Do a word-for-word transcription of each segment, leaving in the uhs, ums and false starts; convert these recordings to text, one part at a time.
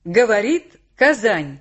Говорит Казань.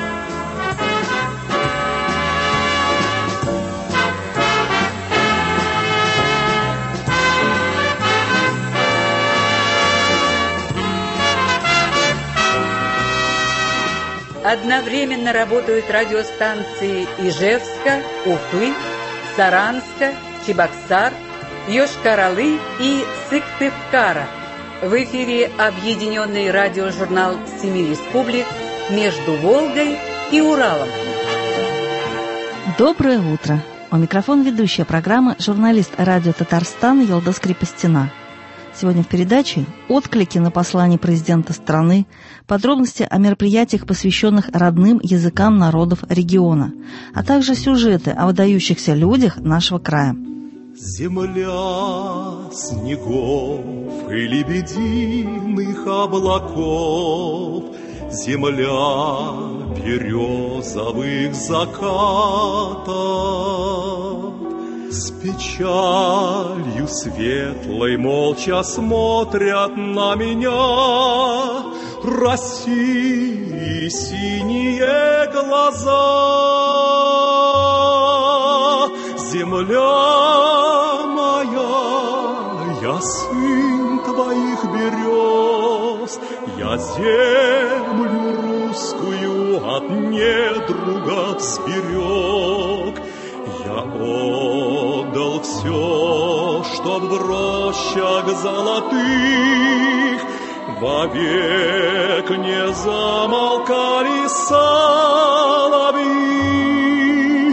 Одновременно работают радиостанции Ижевска, Уфы, Саранска, Чебоксар, Йошкар-Олы и Сыктывкара. В эфире объединенный радиожурнал семи республик «Между Волгой и Уралом». Доброе утро! У микрофона ведущая программы журналист радио Татарстан Йолдас Крепостина. Сегодня в передаче отклики на послание президента страны, подробности о мероприятиях, посвященных родным языкам народов региона, а также сюжеты о выдающихся людях нашего края. Земля снегов и лебединых облаков, земля березовых закатов, с печалью светлой молча смотрят на меня России синие глаза. Земля моя, я сын твоих берез, я землю русскую от недругов сберег. Я отдал все, чтоб в рощах золотых вовек не замолкали соловьи.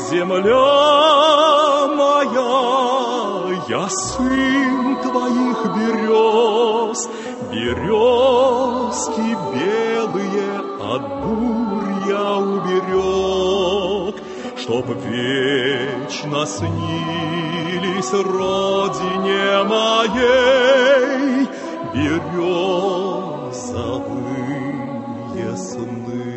Земля моя, я сын твоих берез, березки белые от бурь я уберег, чтоб вечно снились родине моей березовые сны.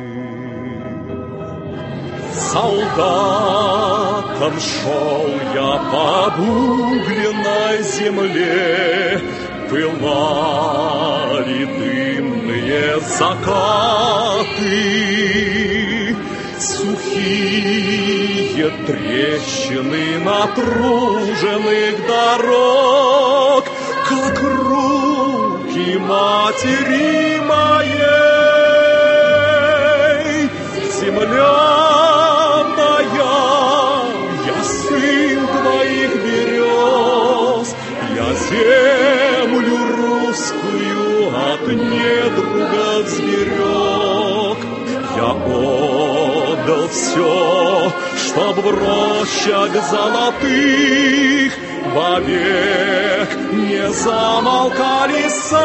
Солдатом шел я по обугленной земле, пылали дымные закаты, сухие трещины натруженных дорог, как руки матери моей. Земля моя, я сын твоих берез, я землю русскую от недругов сберег. Я отдал все, чтоб в рощах золотых вовек не замолкали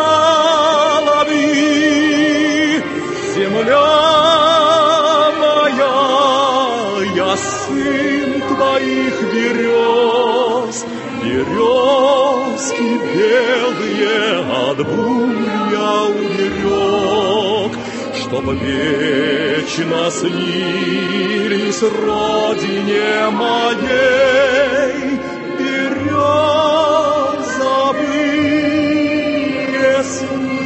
соловьи. Земля моя, я сын твоих берез, березки белые от бурь я уберег, чтоб вечно снились родине моей березовые сны.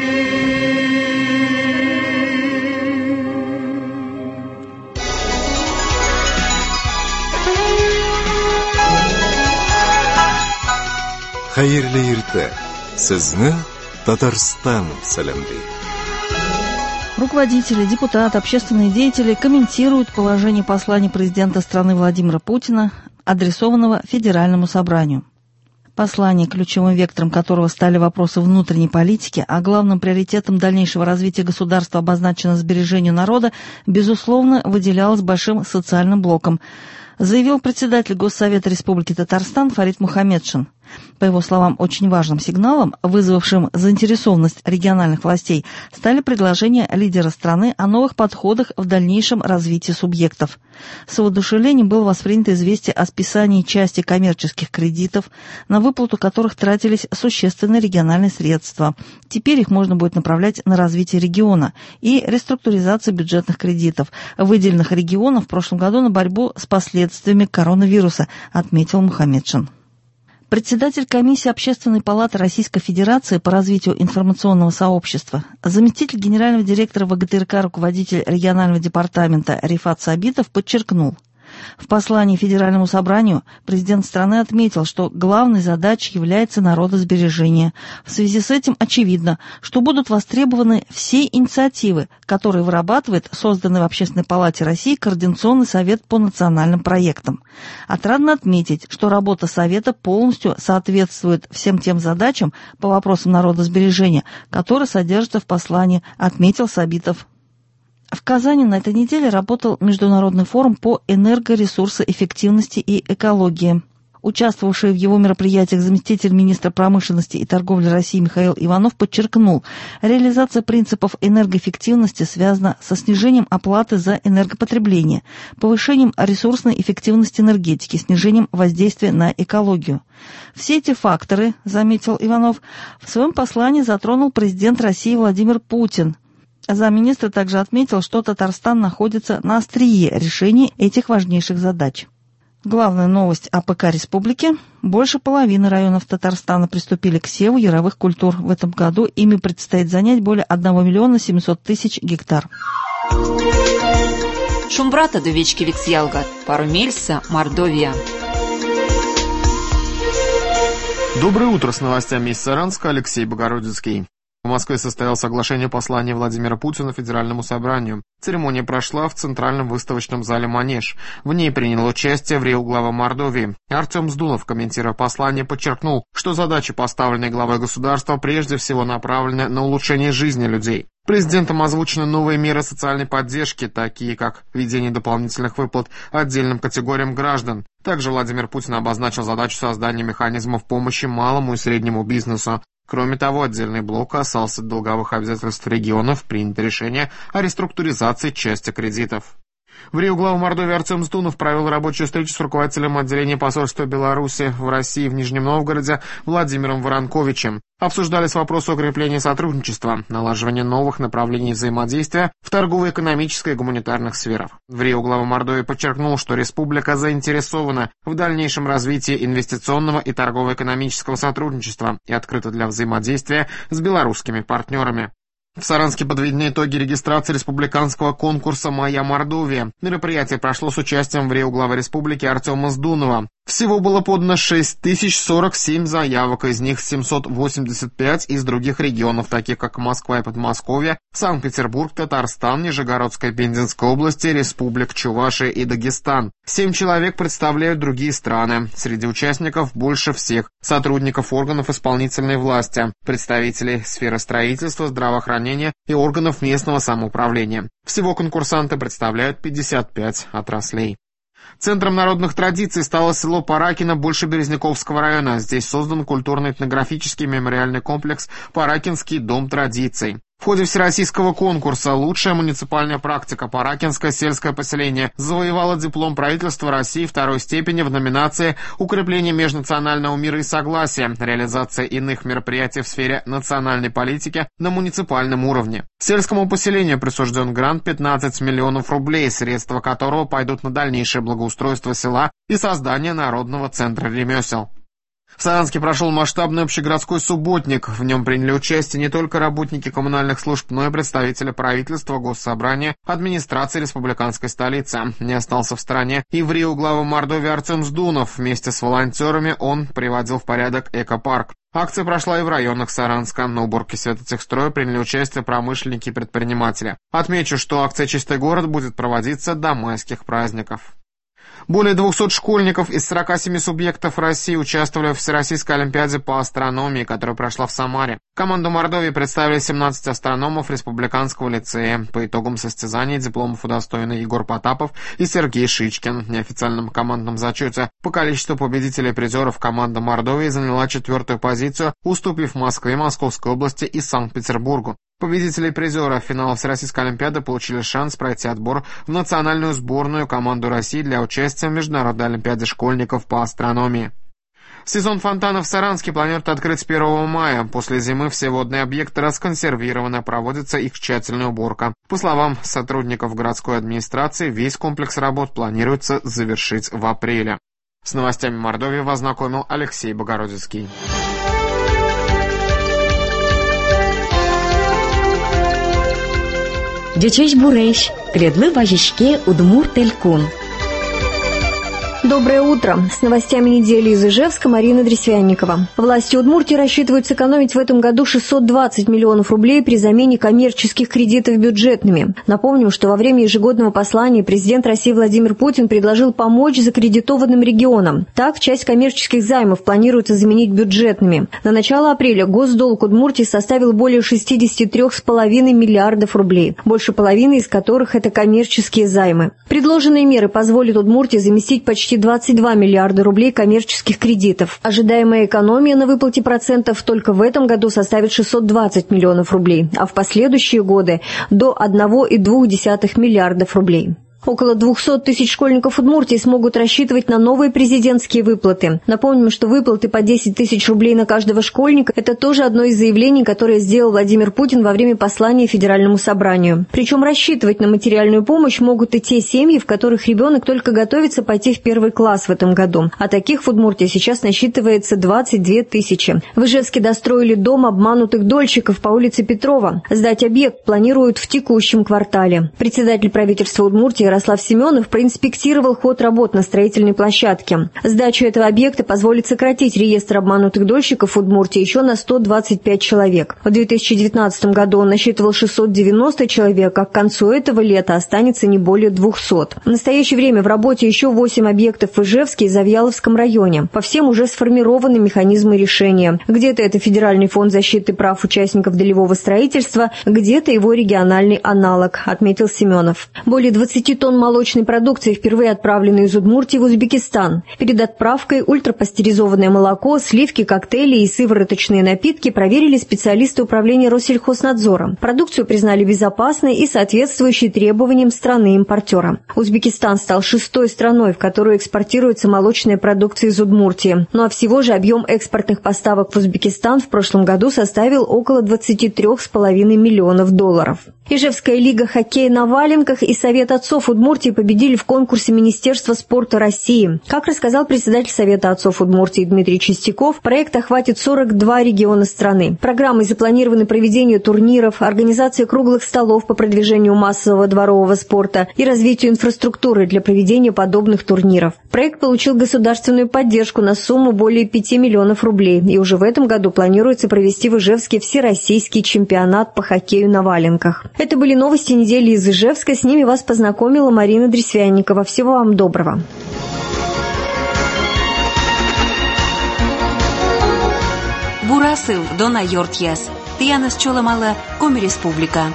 Хәерле иртә, сезне Татарстан сәламлый. Руководители, депутаты, общественные деятели комментируют положение послания президента страны Владимира Путина, адресованного Федеральному собранию. Послание, ключевым вектором которого стали вопросы внутренней политики, а главным приоритетом дальнейшего развития государства обозначено сбережению народа, безусловно, выделялось большим социальным блоком, заявил председатель Госсовета Республики Татарстан Фарид Мухаммедшин. По его словам, очень важным сигналом, вызвавшим заинтересованность региональных властей, стали предложения лидера страны о новых подходах в дальнейшем развитии субъектов. С воодушевлением было воспринято известие о списании части коммерческих кредитов, на выплату которых тратились существенные региональные средства. Теперь их можно будет направлять на развитие региона и реструктуризацию бюджетных кредитов, выделенных регионам в прошлом году на борьбу с последствиями коронавируса, отметил Мухаммедшин. Председатель комиссии Общественной палаты Российской Федерации по развитию информационного сообщества, заместитель генерального директора ВГТРК, руководитель регионального департамента Рифат Сабитов подчеркнул: в послании Федеральному собранию президент страны отметил, что главной задачей является народосбережение. В связи с этим очевидно, что будут востребованы все инициативы, которые вырабатывает созданный в Общественной палате России Координационный совет по национальным проектам. Отрадно отметить, что работа Совета полностью соответствует всем тем задачам по вопросам народосбережения, которые содержатся в послании, отметил Сабитов. В Казани на этой неделе работал Международный форум по энергоресурсоэффективности и экологии. Участвовавший в его мероприятиях заместитель министра промышленности и торговли России Михаил Иванов подчеркнул, реализация принципов энергоэффективности связана со снижением оплаты за энергопотребление, повышением ресурсной эффективности энергетики, снижением воздействия на экологию. Все эти факторы, заметил Иванов, в своем послании затронул президент России Владимир Путин. Замминистра также отметил, что Татарстан находится на острие решения этих важнейших задач. Главная новость АПК республики. Больше половины районов Татарстана приступили к севу яровых культур. В этом году ими предстоит занять более одного миллиона семисот тысяч гектар. Шумбрата до вечки Виксьялгат, пару Мельса, Мордовия. Доброе утро, с новостями из Саранска, Алексей Богородицкий. В Москве состоялось соглашение послания Владимира Путина Федеральному собранию. Церемония прошла в Центральном выставочном зале «Манеж». В ней принял участие в Рио глава Мордовии. Артем Сдунов, комментируя послание, подчеркнул, что задачи, поставленные главой государства, прежде всего направлены на улучшение жизни людей. Президентом озвучены новые меры социальной поддержки, такие как введение дополнительных выплат отдельным категориям граждан. Также Владимир Путин обозначил задачу создания механизмов помощи малому и среднему бизнесу. Кроме того, отдельный блок касался долговых обязательств регионов, принято решение о реструктуризации части кредитов. В Рио глава Мордовии Артем Сдунов провел рабочую встречу с руководителем отделения посольства Беларуси в России в Нижнем Новгороде Владимиром Воронковичем. Обсуждались вопросы укрепления сотрудничества, налаживания новых направлений взаимодействия в торгово-экономической и гуманитарных сферах. В Рио глава Мордовии подчеркнул, что республика заинтересована в дальнейшем развитии инвестиционного и торгово-экономического сотрудничества и открыта для взаимодействия с белорусскими партнерами. В Саранске подведены итоги регистрации республиканского конкурса «Моя Мордовия». Мероприятие прошло с участием в Рио главы республики Артема Сдунова. Всего было подано шесть тысяч сорок семь заявок, из них семьсот восемьдесят пять из других регионов, таких как Москва и Подмосковье, Санкт-Петербург, Татарстан, Нижегородская и Пензенская области, Республик Чувашия и Дагестан. Семь человек представляют другие страны. Среди участников больше всех сотрудников органов исполнительной власти, представителей сферы строительства, здравоохранения и органов местного самоуправления. Всего конкурсанты представляют пятьдесят пять отраслей. Центром народных традиций стало село Паракино Большеберезняковского района. Здесь создан культурно-этнографический мемориальный комплекс «Паракинский дом традиций». В ходе всероссийского конкурса «Лучшая муниципальная практика. Паракинское сельское поселение» завоевала диплом правительства России второй степени в номинации «Укрепление межнационального мира и согласия. Реализация иных мероприятий в сфере национальной политики на муниципальном уровне». Сельскому поселению присужден грант пятнадцать миллионов рублей, средства которого пойдут на дальнейшее благоустройство села и создание народного центра ремесел. В Саранске прошел масштабный общегородской субботник. В нем приняли участие не только работники коммунальных служб, но и представители правительства, госсобрания, администрации республиканской столицы. Не остался в стороне и в Рио глава Мордовии Артем Сдунов. Вместе с волонтерами он приводил в порядок экопарк. Акция прошла и в районах Саранска. На уборке светотехстроя приняли участие промышленники и предприниматели. Отмечу, что акция «Чистый город» будет проводиться до майских праздников. Более двухсот школьников из сорока семи субъектов России участвовали в Всероссийской олимпиаде по астрономии, которая прошла в Самаре. Команду Мордовии представили семнадцать астрономов республиканского лицея. По итогам состязаний дипломов удостоены Егор Потапов и Сергей Шичкин. В неофициальном командном зачете по количеству победителей и призеров команда Мордовии заняла четвертую позицию, уступив Москве, Московской области и Санкт-Петербургу. Победители и призеры финала Всероссийской олимпиады получили шанс пройти отбор в национальную сборную команду России для участия в Международной олимпиаде школьников по астрономии. Сезон фонтанов в Саранске планируют открыть с первого мая. После зимы все водные объекты расконсервированы, проводится их тщательная уборка. По словам сотрудников городской администрации, весь комплекс работ планируется завершить в апреле. С новостями Мордовии вас знакомил Алексей Богородицкий. Дечеш буреш, кредлы важишке удмур телькун. Доброе утро. С новостями недели из Ижевска Марина Дресвянникова. Власти Удмуртии рассчитывают сэкономить в этом году шестьсот двадцать миллионов рублей при замене коммерческих кредитов бюджетными. Напомним, что во время ежегодного послания президент России Владимир Путин предложил помочь закредитованным регионам. Так, часть коммерческих займов планируется заменить бюджетными. На начало апреля госдолг Удмуртии составил более шестьдесят три целых пять десятых миллиардов рублей, больше половины из которых это коммерческие займы. Предложенные меры позволят Удмуртии заместить почти двадцать два миллиарда рублей коммерческих кредитов. Ожидаемая экономия на выплате процентов только в этом году составит шестьсот двадцать миллионов рублей, а в последующие годы до одного целых двух десятых миллиардов рублей. Около двухсот тысяч школьников Удмуртии смогут рассчитывать на новые президентские выплаты. Напомним, что выплаты по десять тысяч рублей на каждого школьника – это тоже одно из заявлений, которое сделал Владимир Путин во время послания Федеральному собранию. Причем рассчитывать на материальную помощь могут и те семьи, в которых ребенок только готовится пойти в первый класс в этом году. А таких в Удмуртии сейчас насчитывается двадцать две тысячи. В Ижевске достроили дом обманутых дольщиков по улице Петрова. Сдать объект планируют в текущем квартале. Председатель правительства Удмуртии Ярослав Семенов проинспектировал ход работ на строительной площадке. Сдача этого объекта позволит сократить реестр обманутых дольщиков в Удмуртии еще на сто двадцать пять человек. В две тысячи девятнадцатом году он насчитывал шестьсот девяносто человек, а к концу этого лета останется не более двухсот. В настоящее время в работе еще восемь объектов в Ижевске и Завьяловском районе. По всем уже сформированы механизмы решения. Где-то это Федеральный фонд защиты прав участников долевого строительства, где-то его региональный аналог, отметил Семенов. Более двадцати тонн молочной продукции впервые отправлены из Удмуртии в Узбекистан. Перед отправкой ультрапастеризованное молоко, сливки, коктейли и сывороточные напитки проверили специалисты управления Россельхознадзора. Продукцию признали безопасной и соответствующей требованиям страны-импортера. Узбекистан стал шестой страной, в которую экспортируется молочная продукция из Удмуртии. Ну а всего же объем экспортных поставок в Узбекистан в прошлом году составил около двадцати трёх с половиной миллионов долларов. Ижевская лига хоккея на валенках и Совет отцов Удмуртии победили в конкурсе Министерства спорта России. Как рассказал председатель Совета отцов Удмуртии Дмитрий Чистяков, проект охватит сорок два региона страны. Программой запланированы проведение турниров, организация круглых столов по продвижению массового дворового спорта и развитию инфраструктуры для проведения подобных турниров. Проект получил государственную поддержку на сумму более пяти миллионов рублей, и уже в этом году планируется провести в Ижевске всероссийский чемпионат по хоккею на валенках. Это были новости недели из Ижевска. С ними вас познакомила Марина Дресвянникова. Всего вам доброго. Бурасыл дона йортьяс. Тиянас чоламала Коми Республика.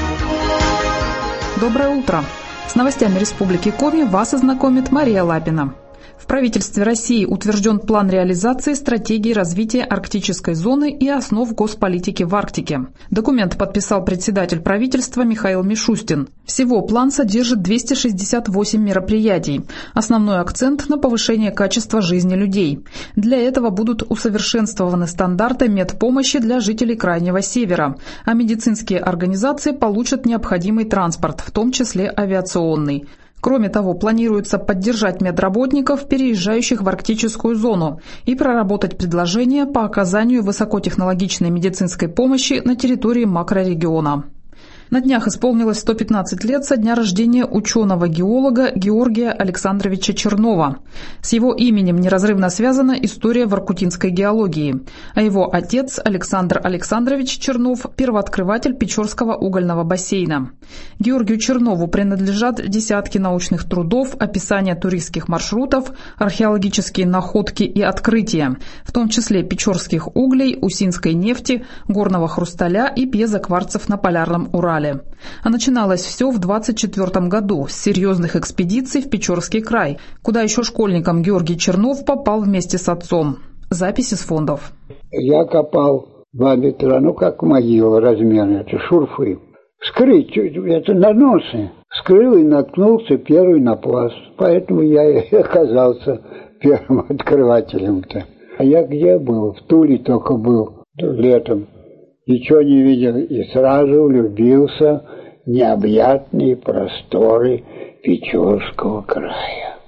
Доброе утро. С новостями Республики Коми вас ознакомит Мария Лапина. В правительстве России утвержден план реализации стратегии развития арктической зоны и основ госполитики в Арктике. Документ подписал председатель правительства Михаил Мишустин. Всего план содержит двести шестьдесят восемь мероприятий. Основной акцент на повышение качества жизни людей. Для этого будут усовершенствованы стандарты медпомощи для жителей Крайнего Севера, а медицинские организации получат необходимый транспорт, в том числе авиационный. Кроме того, планируется поддержать медработников, переезжающих в арктическую зону, и проработать предложения по оказанию высокотехнологичной медицинской помощи на территории макрорегиона. На днях исполнилось сто пятнадцать лет со дня рождения ученого-геолога Георгия Александровича Чернова. С его именем неразрывно связана история воркутинской геологии. А его отец Александр Александрович Чернов – первооткрыватель Печорского угольного бассейна. Георгию Чернову принадлежат десятки научных трудов, описания туристских маршрутов, археологические находки и открытия, в том числе печорских углей, усинской нефти, горного хрусталя и пьезокварцев на Полярном Урале. А начиналось все в двадцать четвёртом году с серьезных экспедиций в Печорский край, куда еще школьником Георгий Чернов попал вместе с отцом. Запись из фондов. Я копал два метра, ну как могила размерно, это шурфы. Вскрыть, это наносы. Вскрыл и наткнулся первый на пласт. Поэтому я и оказался первым открывателем-то. А я где был? В Туле только был летом. Ничего не видел и сразу влюбился в необъятные просторы Печорского края.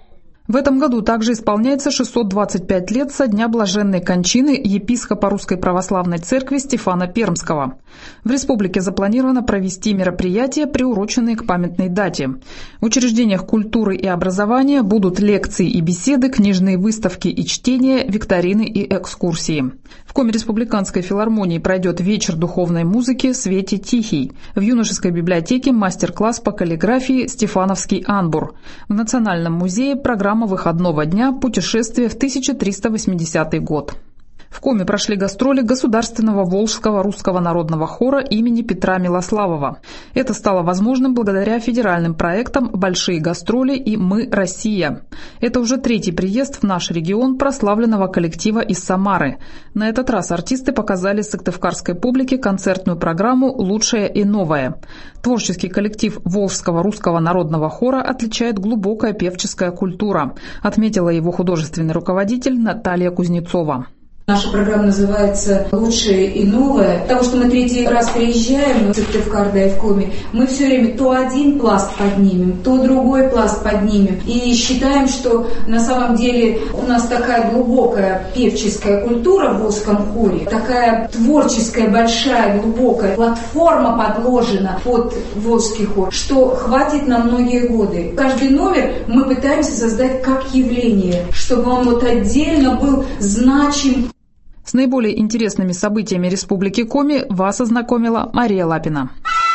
В этом году также исполняется шестьсот двадцать пять лет со дня блаженной кончины епископа Русской Православной Церкви Стефана Пермского. В республике запланировано провести мероприятия, приуроченные к памятной дате. В учреждениях культуры и образования будут лекции и беседы, книжные выставки и чтения, викторины и экскурсии. В Коми республиканской филармонии пройдет вечер духовной музыки «Свете Тихий». В юношеской библиотеке мастер-класс по каллиграфии «Стефановский анбур». В Национальном музее программа выходного дня «Путешествие в тысяча триста восьмидесятый год». В Коми прошли гастроли Государственного Волжского русского народного хора имени Петра Милославова. Это стало возможным благодаря федеральным проектам «Большие гастроли» и «Мы, Россия». Это уже третий приезд в наш регион прославленного коллектива из Самары. На этот раз артисты показали сыктывкарской публике концертную программу «Лучшее и новое». Творческий коллектив Волжского русского народного хора отличает глубокая певческая культура, отметила его художественный руководитель Наталья Кузнецова. Наша программа называется «Лучшее и новое». Потому что мы третий раз приезжаем в Сыктывкар, да и в Коми, мы все время то один пласт поднимем, то другой пласт поднимем. И считаем, что на самом деле у нас такая глубокая певческая культура в волжском хоре, такая творческая, большая, глубокая платформа подложена под волжский хор, что хватит на многие годы. Каждый номер мы пытаемся создать как явление, чтобы он вот отдельно был значим. С наиболее интересными событиями Республики Коми вас ознакомила Мария Лапина.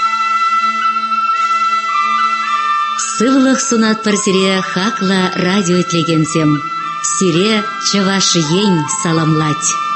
Сывлых сунат парсире хакла радио тлегенсем. Сире чавашиень саламлать.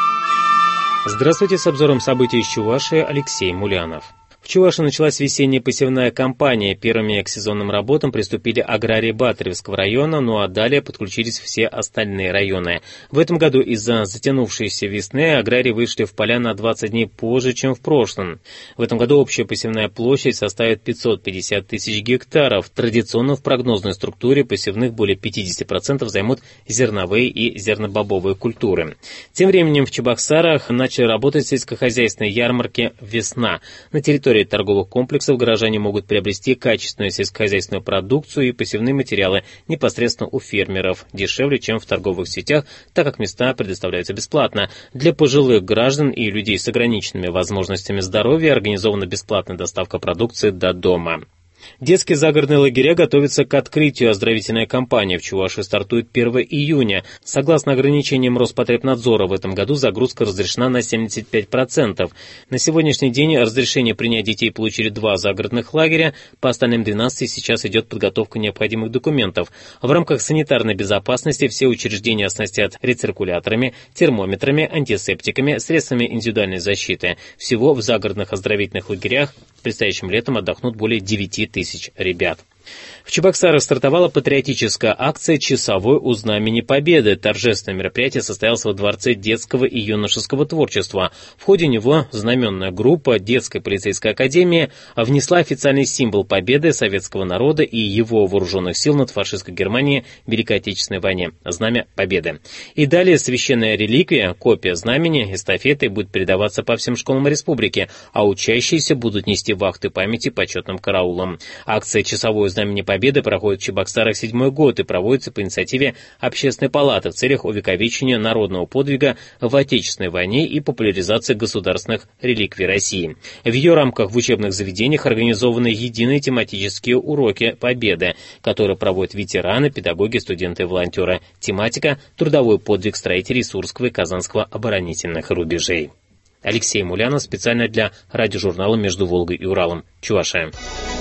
Здравствуйте, с обзором событий из Чувашии Алексей Мулянов. В Чувашии началась весенняя посевная кампания. Первыми к сезонным работам приступили аграрии Батыревского района, ну а далее подключились все остальные районы. В этом году из-за затянувшейся весны аграрии вышли в поля на двадцать дней позже, чем в прошлом. В этом году общая посевная площадь составит пятьсот пятьдесят тысяч гектаров. Традиционно в прогнозной структуре посевных более пятьдесят процентов займут зерновые и зернобобовые культуры. Тем временем в Чебоксарах начали работать сельскохозяйственные ярмарки «Весна». На территории торговых комплексов горожане могут приобрести качественную сельскохозяйственную продукцию и посевные материалы непосредственно у фермеров, дешевле, чем в торговых сетях, так как места предоставляются бесплатно. Для пожилых граждан и людей с ограниченными возможностями здоровья организована бесплатная доставка продукции до дома. Детские загородные лагеря готовятся к открытию. Оздоровительная кампания в Чувашии стартует первого июня. Согласно ограничениям Роспотребнадзора, в этом году загрузка разрешена на семьдесят пять процентов. На сегодняшний день разрешение принять детей получили два загородных лагеря. По остальным двенадцати сейчас идет подготовка необходимых документов. В рамках санитарной безопасности все учреждения оснастят рециркуляторами, термометрами, антисептиками, средствами индивидуальной защиты. Всего в загородных оздоровительных лагерях предстоящим летом отдохнут более девяти тысяч ребят. В Чебоксарах стартовала патриотическая акция «Часовой у знамени Победы». Торжественное мероприятие состоялось во Дворце детского и юношеского творчества. В ходе него знаменная группа детской полицейской академии внесла официальный символ победы советского народа и его вооруженных сил над фашистской Германией в Великой Отечественной войне – Знамя Победы. И далее священная реликвия, копия знамени, эстафетой будет передаваться по всем школам республики, а учащиеся будут нести вахты памяти почетным караулом. Акция «Часовой у знамени Победы» проходит в Чебоксарах седьмой год и проводится по инициативе Общественной палаты в целях увековечения народного подвига в Отечественной войне и популяризации государственных реликвий России. В ее рамках в учебных заведениях организованы единые тематические уроки Победы, которые проводят ветераны, педагоги, студенты и волонтеры. Тематика – трудовой подвиг строителей Сурского и Казанского оборонительных рубежей. Алексей Мулянов специально для радиожурнала «Между Волгой и Уралом», Чувашия.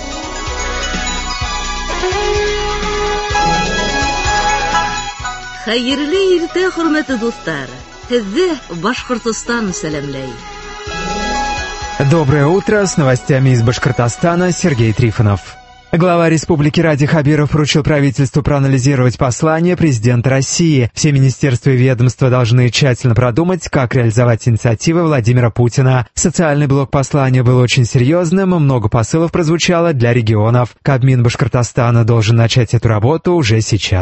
Хәерле иртә, хөрмәтле дуслар. Һезне Башкортостан сәламләй. Доброе утро, с новостями из Башкортостана Сергей Трифонов. Глава республики Ради Хабиров поручил правительству проанализировать послание президента России. Все министерства и ведомства должны тщательно продумать, как реализовать инициативы Владимира Путина. Социальный блок послания был очень серьезным, много посылов прозвучало для регионов. Кабмин Башкортостана должен начать эту работу уже сейчас.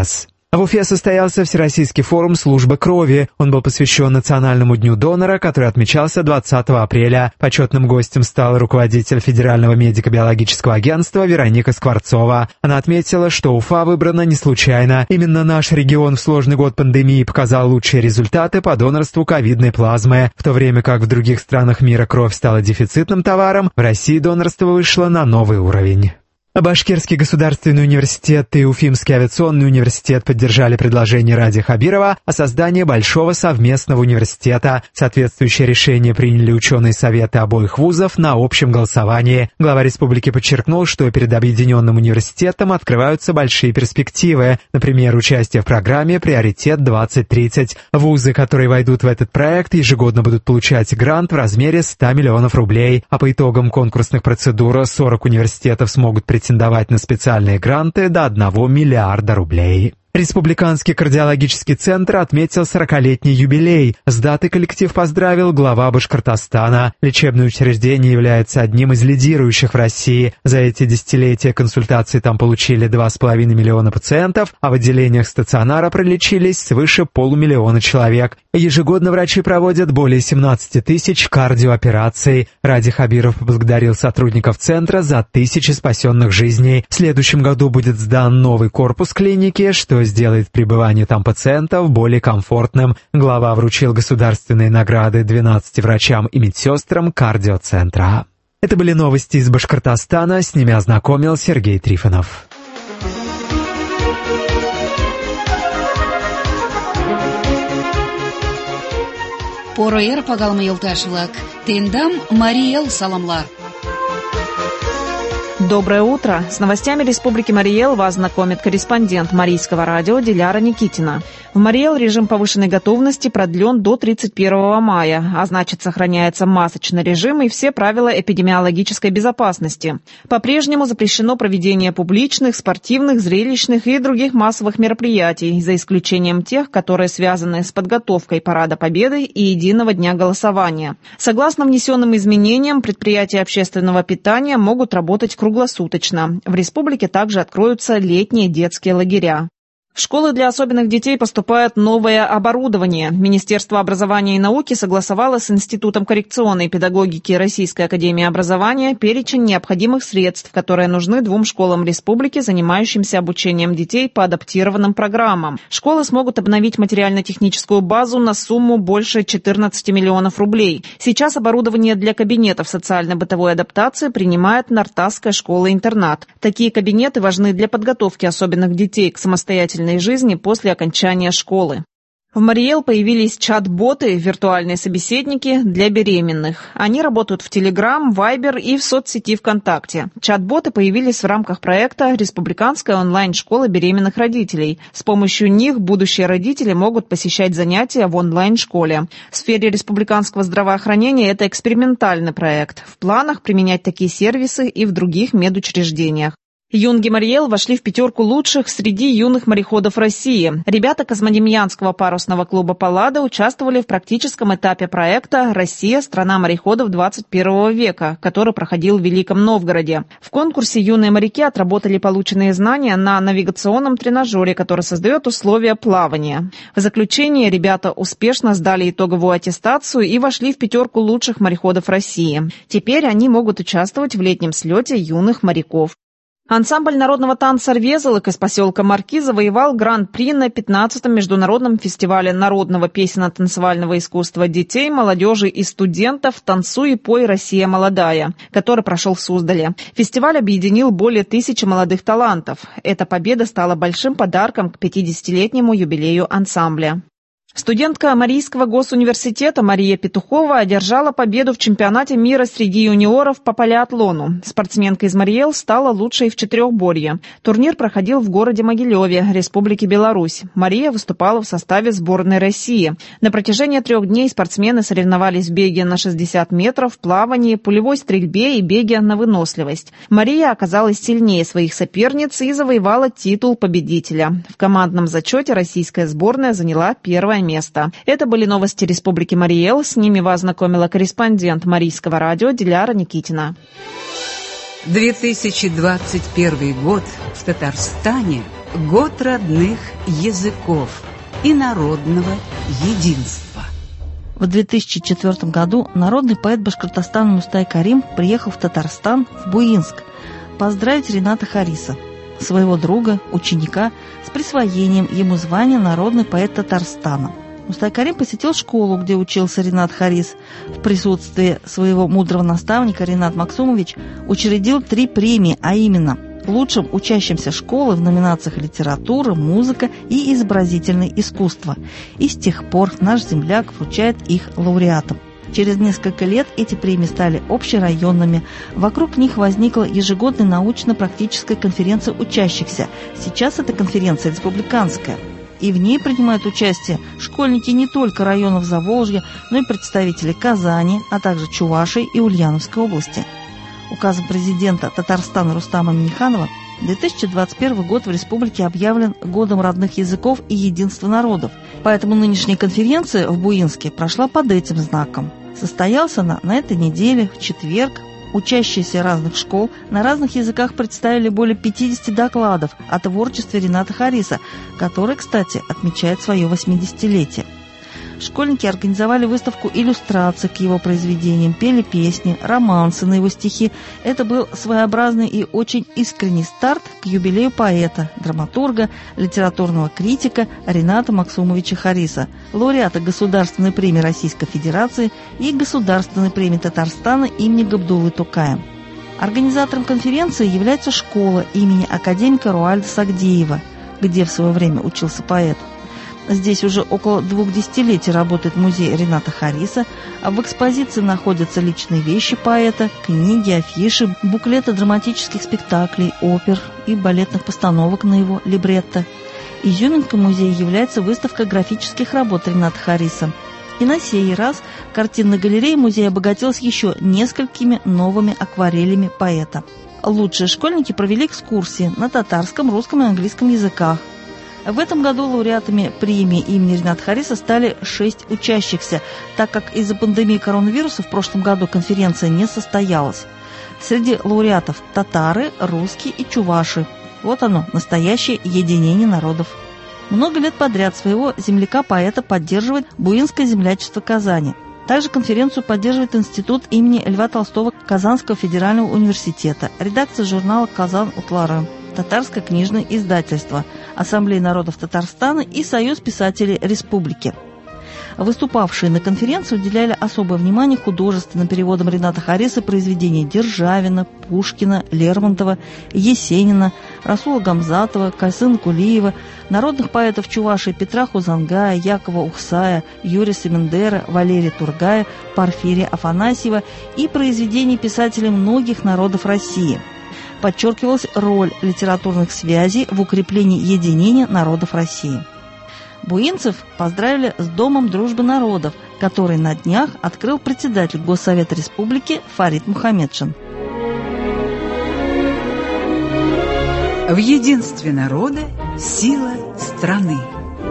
В Уфе состоялся Всероссийский форум службы крови. Он был посвящен Национальному дню донора, который отмечался двадцатого апреля. Почетным гостем стал руководитель Федерального медико-биологического агентства Вероника Скворцова. Она отметила, что Уфа выбрана не случайно. Именно наш регион в сложный год пандемии показал лучшие результаты по донорству ковидной плазмы. В то время как в других странах мира кровь стала дефицитным товаром, в России донорство вышло на новый уровень. Башкирский государственный университет и Уфимский авиационный университет поддержали предложение Ради Хабирова о создании большого совместного университета. Соответствующее решение приняли ученые советы обоих вузов на общем голосовании. Глава республики подчеркнул, что перед объединенным университетом открываются большие перспективы. Например, участие в программе «Приоритет двадцать тридцать». Вузы, которые войдут в этот проект, ежегодно будут получать грант в размере ста миллионов рублей. А по итогам конкурсных процедур сорок университетов смогут претендовать претендовать на специальные гранты до одного миллиарда рублей. Республиканский кардиологический центр отметил сорокалетний юбилей. С датой коллектив поздравил глава Башкортостана. Лечебное учреждение является одним из лидирующих в России. За эти десятилетия консультации там получили два с половиной миллиона пациентов, а в отделениях стационара пролечились свыше полумиллиона человек. Ежегодно врачи проводят более семнадцати тысяч кардиоопераций. Ради Хабиров поблагодарил сотрудников центра за тысячи спасенных жизней. В следующем году будет сдан новый корпус клиники, что сделает пребывание там пациентов более комфортным. Глава вручил государственные награды двенадцати врачам и медсестрам кардиоцентра. Это были новости из Башкортостана, с ними ознакомил Сергей Трифонов. Поро ер пагалмы елташ-влак, тендам Мариэл саламлар. Доброе утро! С новостями Республики Мариэл вас знакомит корреспондент Марийского радио Диляра Никитина. В Мариэл режим повышенной готовности продлен до тридцать первого мая, а значит сохраняется масочный режим и все правила эпидемиологической безопасности. По-прежнему запрещено проведение публичных, спортивных, зрелищных и других массовых мероприятий, за исключением тех, которые связаны с подготовкой Парада Победы и Единого дня голосования. Согласно внесенным изменениям, предприятия общественного питания могут работать круглосуточно. В республике также откроются летние детские лагеря. В школы для особенных детей поступает новое оборудование. Министерство образования и науки согласовало с Институтом коррекционной педагогики Российской академии образования перечень необходимых средств, которые нужны двум школам республики, занимающимся обучением детей по адаптированным программам. Школы смогут обновить материально-техническую базу на сумму больше четырнадцати миллионов рублей. Сейчас оборудование для кабинетов социально-бытовой адаптации принимает Нартасская школа-интернат. Такие кабинеты важны для подготовки особенных детей к самостоятельной жизни после окончания школы. В Мариэл появились чат-боты, виртуальные собеседники для беременных. Они работают в Telegram, Viber и в соцсети ВКонтакте. Чат-боты появились в рамках проекта «Республиканская онлайн-школа беременных родителей». С помощью них будущие родители могут посещать занятия в онлайн-школе. В сфере республиканского здравоохранения это экспериментальный проект. В планах применять такие сервисы и в других медучреждениях. Юнги Мариэл вошли в пятерку лучших среди юных мореходов России. Ребята Космодемьянского парусного клуба «Паллада» участвовали в практическом этапе проекта «Россия – страна мореходов двадцать первого века», который проходил в Великом Новгороде. В конкурсе юные моряки отработали полученные знания на навигационном тренажере, который создает условия плавания. В заключение ребята успешно сдали итоговую аттестацию и вошли в пятерку лучших мореходов России. Теперь они могут участвовать в летнем слете юных моряков. Ансамбль народного танца «Рвезалык» из поселка Марки завоевал гран-при на пятнадцатом международном фестивале народного песенно-танцевального искусства детей, молодежи и студентов «Танцуй и пой, Россия молодая», который прошел в Суздале. Фестиваль объединил более тысячи молодых талантов. Эта победа стала большим подарком к пятидесятилетнему юбилею ансамбля. Студентка Марийского госуниверситета Мария Петухова одержала победу в чемпионате мира среди юниоров по полиатлону. Спортсменка из Мариэл стала лучшей в четырехборье. Турнир проходил в городе Могилеве, Республики Беларусь. Мария выступала в составе сборной России. На протяжении трех дней спортсмены соревновались в беге на шестьдесят метров, плавании, пулевой стрельбе и беге на выносливость. Мария оказалась сильнее своих соперниц и завоевала титул победителя. В командном зачете российская сборная заняла первое место. место. Это были новости Республики Мариэл. С ними вас знакомила корреспондент Марийского радио Диляра Никитина. две тысячи двадцать первый год в Татарстане Год родных языков и народного единства. В две тысячи четвёртом году народный поэт Башкортостана Мустай Карим приехал в Татарстан, в Буинск, поздравить Рината Хариса, своего друга, ученика, с присвоением ему звания «Народный поэт Татарстана». Мустай Карим посетил школу, где учился Ринат Харис. В присутствии своего мудрого наставника Ринат Максумович учредил три премии, а именно лучшим учащимся школы в номинациях «Литература», «Музыка» и «Изобразительное искусство». И с тех пор наш земляк вручает их лауреатам. Через несколько лет эти премии стали общерайонными. Вокруг них возникла ежегодная научно-практическая конференция учащихся. Сейчас эта конференция республиканская. И в ней принимают участие школьники не только районов Заволжья, но и представители Казани, а также Чувашии и Ульяновской области. Указом президента Татарстана Рустама Минниханова две тысячи двадцать первый год в республике объявлен годом родных языков и единства народов. Поэтому нынешняя конференция в Буинске прошла под этим знаком. Состоялась она на этой неделе, в четверг. Учащиеся разных школ на разных языках представили более пятидесяти докладов о творчестве Рината Хариса, который, кстати, отмечает свое восьмидесятилетие. Школьники организовали выставку иллюстраций к его произведениям, пели песни, романсы на его стихи. Это был своеобразный и очень искренний старт к юбилею поэта, драматурга, литературного критика Рината Максумовича Хариса, лауреата Государственной премии Российской Федерации и Государственной премии Татарстана имени Габдуллы Тукая. Организатором конференции является школа имени академика Руальда Сагдеева, где в свое время учился поэт. Здесь уже около двух десятилетий работает музей Рината Хариса, а в экспозиции находятся личные вещи поэта, книги, афиши, буклеты драматических спектаклей, опер и балетных постановок на его либретто. Изюминкой музея является выставка графических работ Рината Хариса. И на сей раз картинная галерея музея обогатилась еще несколькими новыми акварелями поэта. Лучшие школьники провели экскурсии на татарском, русском и английском языках. В этом году лауреатами премии имени Рината Хариса стали шесть учащихся, так как из-за пандемии коронавируса в прошлом году конференция не состоялась. Среди лауреатов татары, русские и чуваши. Вот оно, настоящее единение народов. Много лет подряд своего земляка-поэта поддерживает Буинское землячество Казани. Также конференцию поддерживает Институт имени Льва Толстого Казанского федерального университета, редакция журнала «Казан-Утлары», Татарское книжное издательство, Ассамблея народов Татарстана и Союз писателей Республики. Выступавшие на конференции уделяли особое внимание художественным переводам Рината Хариса произведений Державина, Пушкина, Лермонтова, Есенина, Расула Гамзатова, Кайсына Кулиева, народных поэтов Чувашии Петра Хузангая, Якова Ухсая, Юрия Семендера, Валерия Тургая, Порфирия Афанасьева и произведений писателей многих народов России. Подчеркивалась роль литературных связей в укреплении единения народов России. Буинцев поздравили с Домом дружбы народов, который на днях открыл председатель Госсовета Республики Фарид Мухамедшин. В единстве народа сила страны.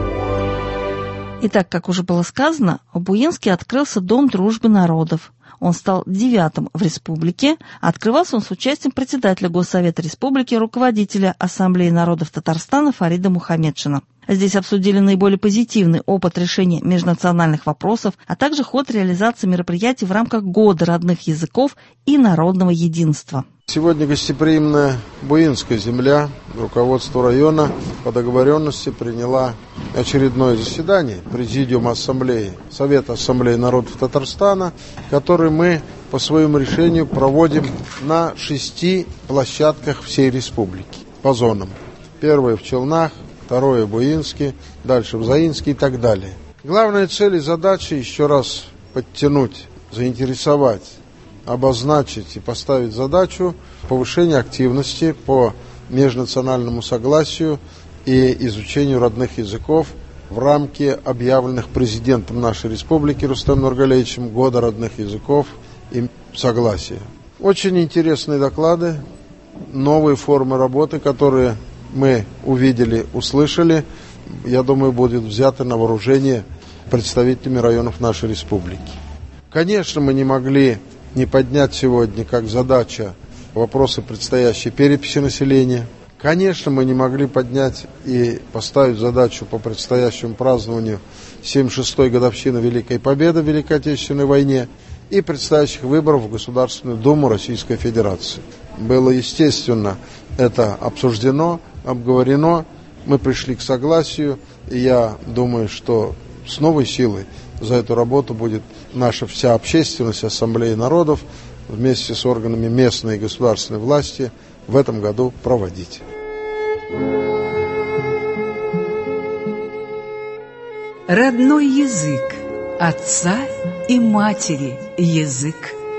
Итак, как уже было сказано, в Буинске открылся Дом дружбы народов. Он стал девятым в республике. Открывался он с участием председателя Госсовета Республики, руководителя Ассамблеи народов Татарстана Фарида Мухамедшина. Здесь обсудили наиболее позитивный опыт решения межнациональных вопросов, а также ход реализации мероприятий в рамках Года родных языков и народного единства. Сегодня гостеприимная Буинская земля, руководство района по договоренности приняла очередное заседание Президиума Ассамблеи, Совета Ассамблеи народов Татарстана, который мы по своему решению проводим на шести площадках всей республики по зонам. Первое в Челнах, второе в Буинске, дальше в Заинске и так далее. Главная цель и задача еще раз подтянуть, заинтересовать, обозначить и поставить задачу повышения активности по межнациональному согласию и изучению родных языков в рамке объявленных президентом нашей республики Рустемом Нургалиевичем Года родных языков и согласия. Очень интересные доклады, новые формы работы, которые мы увидели, услышали, я думаю, будут взяты на вооружение представителями районов нашей республики. Конечно, мы не могли не поднять сегодня как задача вопросы предстоящей переписи населения. Конечно, мы не могли поднять и поставить задачу по предстоящему празднованию семьдесят шестой годовщины Великой Победы в Великой Отечественной войне и предстоящих выборов в Государственную Думу Российской Федерации. Было, естественно, это обсуждено, обговорено, мы пришли к согласию, и я думаю, что с новой силой за эту работу будет наша вся общественность, Ассамблея народов, вместе с органами местной и государственной власти в этом году проводить. Родной язык отца и матери язык.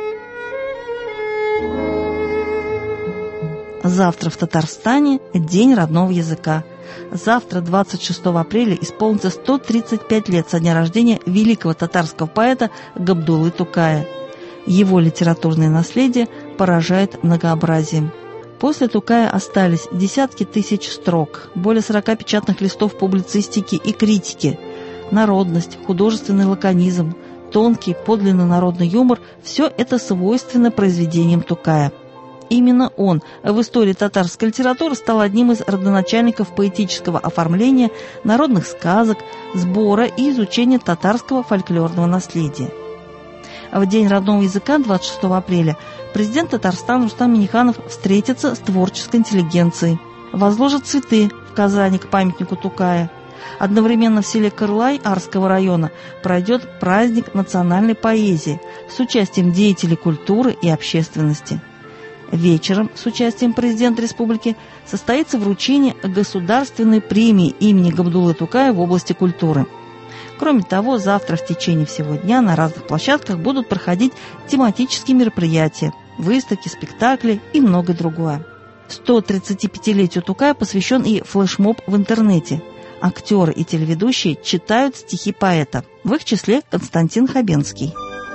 Завтра в Татарстане День родного языка. Завтра, двадцать шестого апреля, исполнится сто тридцать пять лет со дня рождения великого татарского поэта Габдуллы Тукая. Его литературное наследие поражает многообразием. После Тукая остались десятки тысяч строк, более сорока печатных листов публицистики и критики. Народность, художественный лаконизм, тонкий, подлинно народный юмор – все это свойственно произведениям Тукая. Именно он в истории татарской литературы стал одним из родоначальников поэтического оформления народных сказок, сбора и изучения татарского фольклорного наследия. В День родного языка двадцать шестого апреля президент Татарстана Рустам Минниханов встретится с творческой интеллигенцией, возложит цветы в Казани к памятнику Тукая. Одновременно в селе Кырлай Арского района пройдет праздник национальной поэзии с участием деятелей культуры и общественности. Вечером с участием президента республики состоится вручение государственной премии имени Габдуллы Тукая в области культуры. Кроме того, завтра в течение всего дня на разных площадках будут проходить тематические мероприятия, выставки, спектакли и многое другое. сто тридцатипятилетию Тукая посвящен и флешмоб в интернете. Актеры и телеведущие читают стихи поэта, в их числе Константин Хабенский.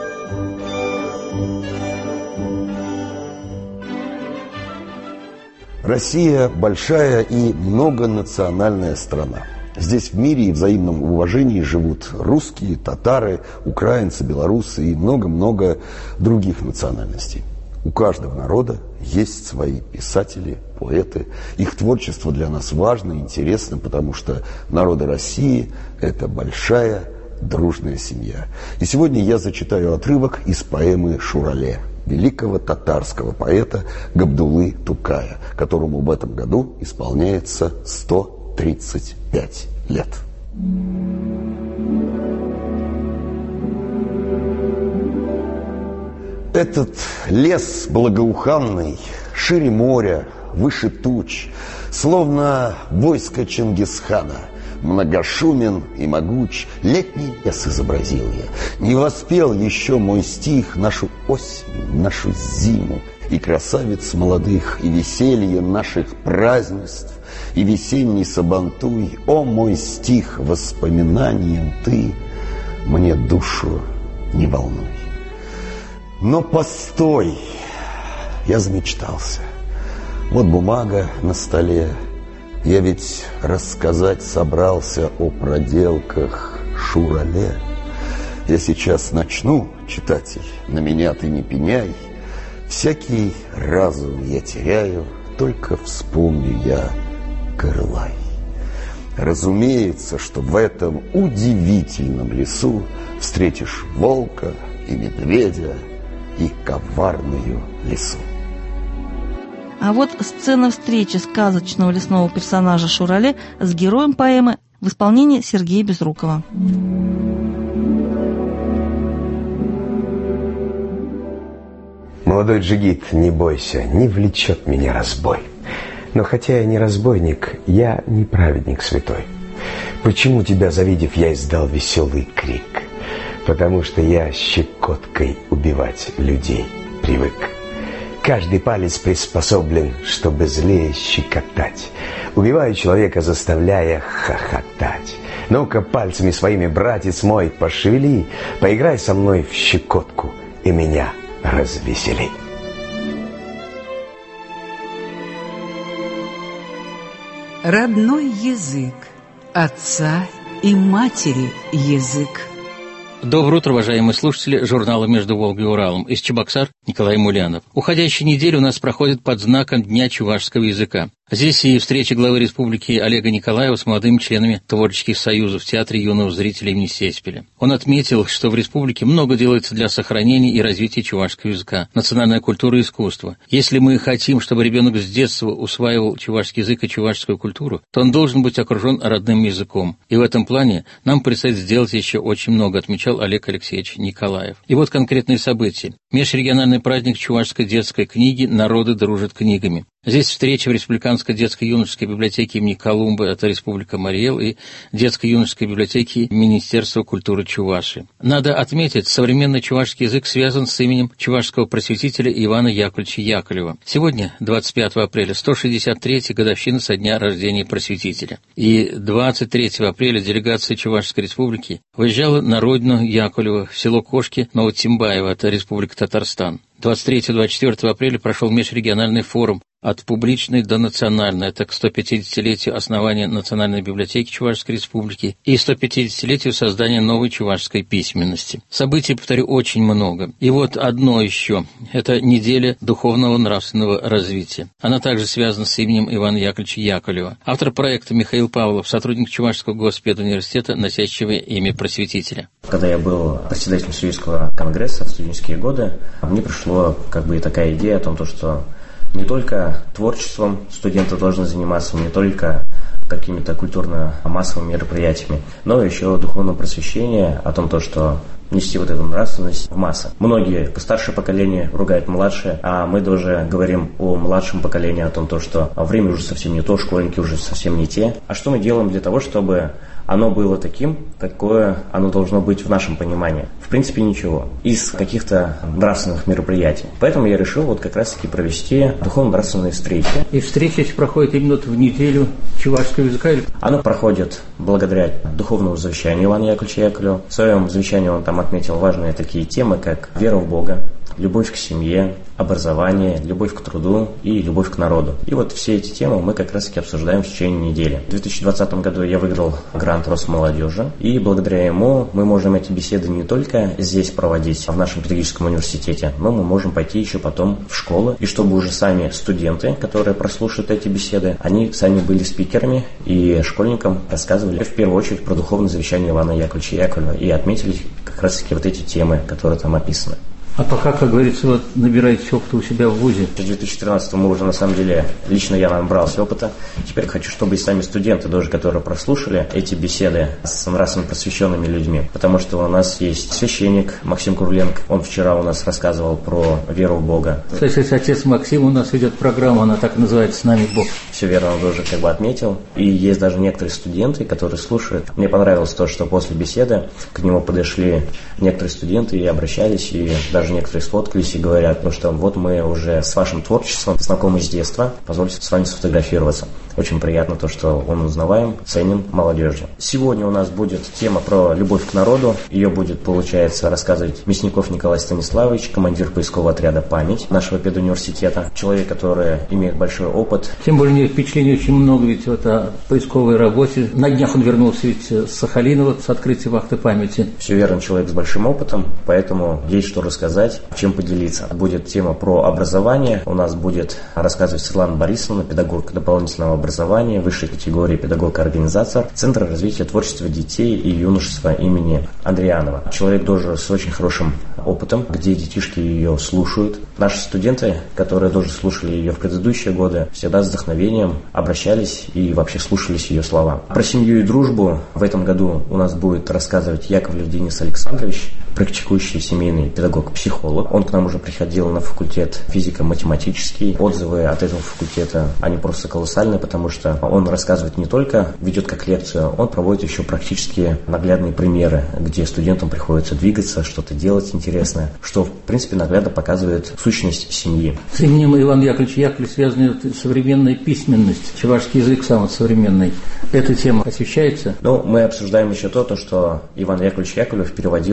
Россия большая и многонациональная страна. Здесь в мире и взаимном уважении живут русские, татары, украинцы, белорусы и много-много других национальностей. У каждого народа есть свои писатели, поэты. Их творчество для нас важно и интересно, потому что народы России – это большая дружная семья. И сегодня я зачитаю отрывок из поэмы «Шурале» великого татарского поэта Габдуллы Тукая, которому в этом году исполняется сто тридцать пять лет. Этот лес благоуханный, шире моря, выше туч, словно войско Чингисхана, многошумен и могуч, летний лес изобразил я. Не воспел еще мой стих нашу осень, нашу зиму, и красавиц молодых, и веселье наших празднеств, и весенний сабантуй. О, мой стих, воспоминанием ты мне душу не волнуй. Но постой, я замечтался. Вот бумага на столе. Я ведь рассказать собрался о проделках Шурале. Я сейчас начну, читатель, на меня ты не пеняй. Всякий разум я теряю, только вспомню я Кырлай. Разумеется, что в этом удивительном лесу встретишь волка и медведя, и коварную лису. А вот сцена встречи сказочного лесного персонажа Шурале с героем поэмы в исполнении Сергея Безрукова. Молодой джигит, не бойся, не влечет меня разбой. Но хотя я не разбойник, я не праведник святой. Почему тебя, завидев, я издал веселый крик? Потому что я щекоткой убивать людей привык. Каждый палец приспособлен, чтобы злее щекотать. Убиваю человека, заставляя хохотать. Ну-ка пальцами своими, братец мой, пошевели, поиграй со мной в щекотку и меня развесели. Родной язык отца и матери язык. Доброе утро, уважаемые слушатели журнала «Между Волгой и Уралом». Из Чебоксар Николай Мулянов. Уходящая неделя у нас проходит под знаком Дня чувашского языка. Здесь и встреча главы республики Олега Николаева с молодыми членами творческих союзов в Театре юного зрителя имени Сеспеля. Он отметил, что в республике много делается для сохранения и развития чувашского языка, национальной культуры и искусства. Если мы хотим, чтобы ребенок с детства усваивал чувашский язык и чувашскую культуру, то он должен быть окружен родным языком. И в этом плане нам предстоит сделать еще очень много, отмечал Олег Алексеевич Николаев. И вот конкретные события. Межрегиональный праздник чувашской детской книги «Народы дружат книгами». Здесь встреча в Республиканской детско-юношеской библиотеке имени Колумба, это Республика Марий Эл, и детско-юношеской библиотеки Министерства культуры Чувашии. Надо отметить, современный чувашский язык связан с именем чувашского просветителя Ивана Яковлевича Яковлева. Сегодня, двадцать пятого апреля, сто шестьдесят третья годовщина со дня рождения просветителя. И двадцать третьего апреля делегация Чувашской республики выезжала на родину Яковлева в село Кошки Новотимбаево, это Республика Татарстан. двадцать третьего — двадцать четвёртого апреля прошел межрегиональный форум «От публичной до национальной». Это к сто пятидесятилетию основания Национальной библиотеки Чувашской республики и сто пятидесятилетию создания новой чувашской письменности. Событий, повторю, очень много. И вот одно еще – это неделя духовного нравственного развития. Она также связана с именем Ивана Яковлевича Яковлева. Автор проекта Михаил Павлов, сотрудник Чувашского госпедуниверситета, носящего имя просветителя. Когда я был председателем Союзского конгресса в студенческие годы, мне пришло как бы такая идея о том, что не только творчеством студенты должны заниматься, не только какими-то культурно-массовыми мероприятиями, но еще духовное просвещение о том, что нести вот эту нравственность в массы. Многие старшее поколение ругают младшее, а мы тоже говорим о младшем поколении, о том, что время уже совсем не то, школьники уже совсем не те. А что мы делаем для того, чтобы оно было таким, какое оно должно быть в нашем понимании? В принципе, ничего. Из каких-то нравственных мероприятий. Поэтому я решил вот как раз-таки провести духовно-нравственные встречи. И встречи эти проходят именно в неделю чувашского языка? Оно проходит благодаря духовному завещанию Ивана Яковлевича Яковлева. В своем завещании он там отметил важные такие темы, как вера в Бога, любовь к семье, образование, любовь к труду и любовь к народу. И вот все эти темы мы как раз таки обсуждаем в течение недели. В две тысячи двадцатом году я выиграл грант Росмолодежи, и благодаря ему мы можем эти беседы не только здесь проводить, в нашем педагогическом университете, но мы можем пойти еще потом в школы, и чтобы уже сами студенты, которые прослушают эти беседы, они сами были спикерами и школьникам рассказывали в первую очередь про духовное завещание Ивана Яковлевича Яковлева и отметили как раз таки вот эти темы, которые там описаны. А пока, как говорится, вот набираетесь опыта у себя в вузе? В две тысячи тринадцатом мы уже, на самом деле, лично я набрался опыта. Теперь хочу, чтобы и сами студенты, даже которые прослушали эти беседы с нравственно просвещенными людьми. Потому что у нас есть священник Максим Курленко. Он вчера у нас рассказывал про веру в Бога. Кстати, отец Максим, у нас идет программа, она так называется «С нами Бог». Все верно, он тоже как бы отметил. И есть даже некоторые студенты, которые слушают. Мне понравилось то, что после беседы к нему подошли некоторые студенты и обращались, и даже Даже некоторые сфоткались и говорят, ну что вот мы уже с вашим творчеством знакомы с детства, позвольте с вами сфотографироваться. Очень приятно то, что он узнаваем, ценен молодежью. Сегодня у нас будет тема про любовь к народу. Ее будет, получается, рассказывать Мясников Николай Станиславович, командир поискового отряда «Память» нашего педуниверситета. Человек, который имеет большой опыт. Тем более, у него впечатлений очень много ведь вот о поисковой работе. На днях он вернулся ведь с Сахалина, с открытия вахты памяти. Все верно, человек с большим опытом, поэтому есть что рассказать, чем поделиться. Будет тема про образование. У нас будет рассказывать Светлана Борисовна, педагог дополнительного образования, высшей категории педагог-организатор Центра развития творчества детей и юношества имени Андрианова. Человек тоже с очень хорошим опытом, где детишки ее слушают. Наши студенты, которые тоже слушали ее в предыдущие годы, всегда с вдохновением обращались и вообще слушались ее слова. Про семью и дружбу в этом году у нас будет рассказывать Яковлев Денис Александрович, практикующий семейный педагог-психолог. Он к нам уже приходил на факультет физико-математический. Отзывы от этого факультета, они просто колоссальные, потому что он рассказывает не только, ведет как лекцию, он проводит еще практические наглядные примеры, где студентам приходится двигаться, что-то делать интересное, что в принципе наглядно показывает сущность семьи. С именем Ивана Яковлевича Яковлева связана современная письменность, чувашский язык самый современный. Эта тема освещается? Ну, мы обсуждаем еще то, то что Иван Яковлевич Яковлев переводил у нас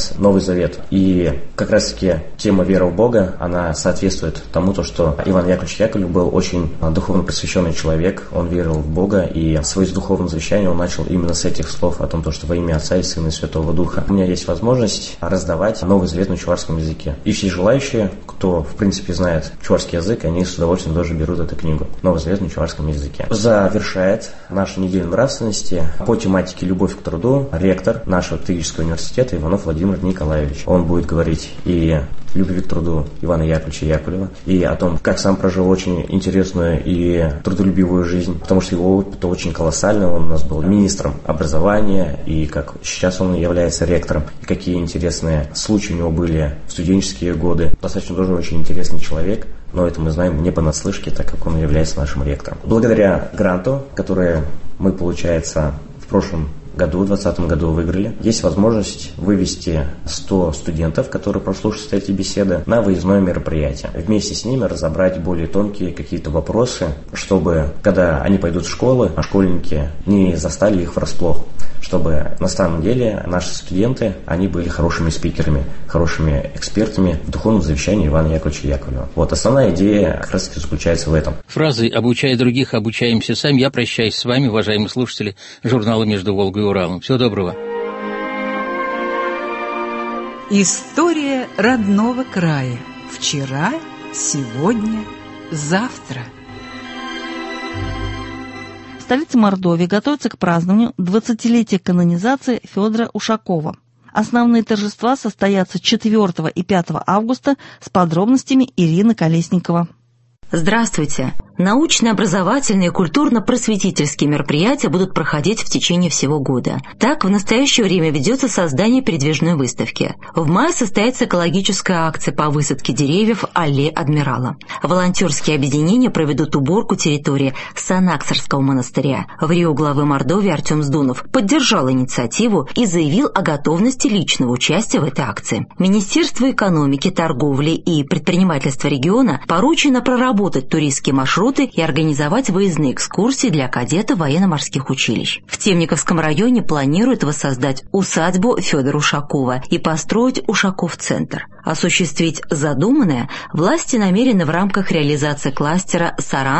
нас Новый Завет. И как раз-таки тема веры в Бога, она соответствует тому, то, что Иван Яковлевич Яковлев был очень духовно просвещенный человек, он верил в Бога, и свои духовные завещания он начал именно с этих слов о том, то, что во имя Отца и Сына и Святого Духа. У меня есть возможность раздавать Новый Завет на чувашском языке. И все желающие, кто, в принципе, знает чувашский язык, они с удовольствием тоже берут эту книгу «Новый Завет на чувашском языке». Завершает нашу неделю нравственности по тематике «Любовь к труду» ректор нашего педагогического университета Иванов Владимир Николаевич. Он будет говорить и любви к труду Ивана Яковлевича Яковлева, и о том, как сам прожил очень интересную и трудолюбивую жизнь, потому что его опыт очень колоссальный. Он у нас был министром образования, и как сейчас он является ректором, и какие интересные случаи у него были в студенческие годы. Достаточно тоже очень интересный человек, но это мы знаем не понаслышке, так как он является нашим ректором. Благодаря гранту, который мы, получается, в прошлом году, в двадцатом году выиграли, есть возможность вывести сто студентов, которые прослушают эти беседы, на выездное мероприятие. Вместе с ними разобрать более тонкие какие-то вопросы, чтобы, когда они пойдут в школы, а школьники не застали их врасплох, чтобы на самом деле наши студенты, они были хорошими спикерами, хорошими экспертами в духовном завещании Ивана Яковлевича Яковлева. Вот основная идея как раз таки заключается в этом. Фразой «обучая других, обучаемся сами» я прощаюсь с вами, уважаемые слушатели журнала «Между Волгой и Уралом». Всего доброго. История родного края. Вчера, сегодня, завтра. В столице Мордовии готовится к празднованию двадцатилетия канонизации Федора Ушакова. Основные торжества состоятся четвёртого и пятого августа. С подробностями Ирина Колесникова. Здравствуйте! Научно-образовательные и культурно-просветительские мероприятия будут проходить в течение всего года. Так, в настоящее время ведется создание передвижной выставки. В мае состоится экологическая акция по высадке деревьев «Аллея Адмирала». Волонтерские объединения проведут уборку территории Санаксарского монастыря. В Рио главы Мордовии Артем Сдунов поддержал инициативу и заявил о готовности личного участия в этой акции. Министерству экономики, торговли и предпринимательства региона поручено проработать туристские маршруты и организовать выездные экскурсии для кадетов военно-морских училищ. В Темниковском районе планируют воссоздать усадьбу Федора Ушакова и построить Ушаков-центр. Осуществить задуманное власти намерены в рамках реализации кластера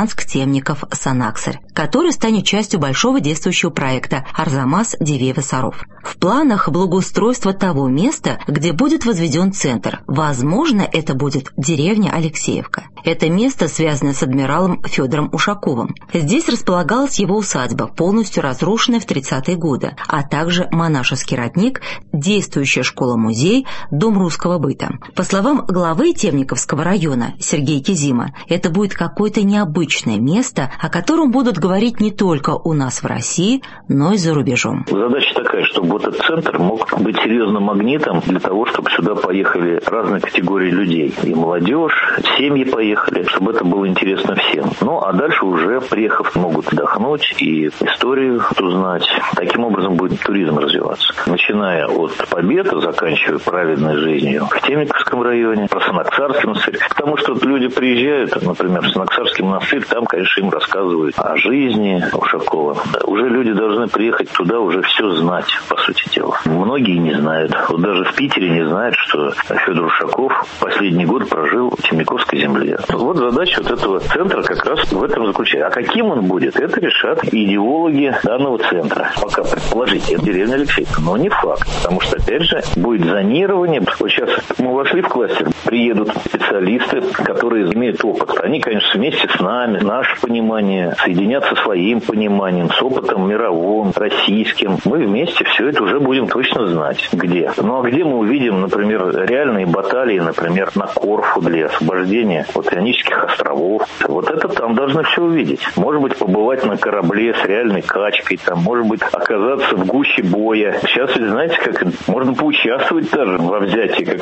Саранск-Темников-Санаксарь, который станет частью большого действующего проекта Арзамас-Дивеево-Саров. В планах благоустройство того места, где будет возведен центр. Возможно, это будет деревня Алексеевка. Это место связано с адмиралом Федором Ушаковым. Здесь располагалась его усадьба, полностью разрушенная в тридцатые годы, а также монашеский родник, действующая школа-музей, дом русского быта. По словам главы Темниковского района Сергея Кизима, это будет какое-то необычное место, о котором будут говорить не только у нас в России, но и за рубежом. Задача такая, чтобы этот центр мог быть серьезным магнитом для того, чтобы сюда поехали разные категории людей. И молодежь, семьи поехали, чтобы это было интересно всем. Ну, а дальше уже, приехав, могут отдохнуть и историю узнать. Таким образом будет туризм развиваться. Начиная от Победы, заканчивая праведной жизнью в Темниковском районе, про Санаксарский монастырь. Потому что люди приезжают, например, в Санаксарский монастырь, там, конечно, им рассказывают о жизни Ушакова. Уже люди должны приехать туда, уже все знать, по сути дела. Многие не знают. Вот даже в Питере не знают, что Федор Ушаков последний год прожил в Темниковской земле. Вот задача вот этого центра как раз в этом заключается. А каким он будет, это решат идеологи данного центра. Пока предположить, это деревня Алексеевка, но не факт. Потому что, опять же, будет зонирование. Вот сейчас мы вошли в кластер, приедут специалисты, которые имеют опыт. Они, конечно, вместе с нами, наше понимание, соединят со своим пониманием, с опытом мировым, российским. Мы вместе все это уже будем точно знать, где. Ну а где мы увидим, например, реальные баталии, например, на Корфу для освобождения вот Ионических островов. Вот это там должны все увидеть. Может быть, побывать на корабле с реальной качкой, там, может быть, оказаться в гуще боя. Сейчас ведь, знаете, как можно поучаствовать даже во взятии какого-нибудь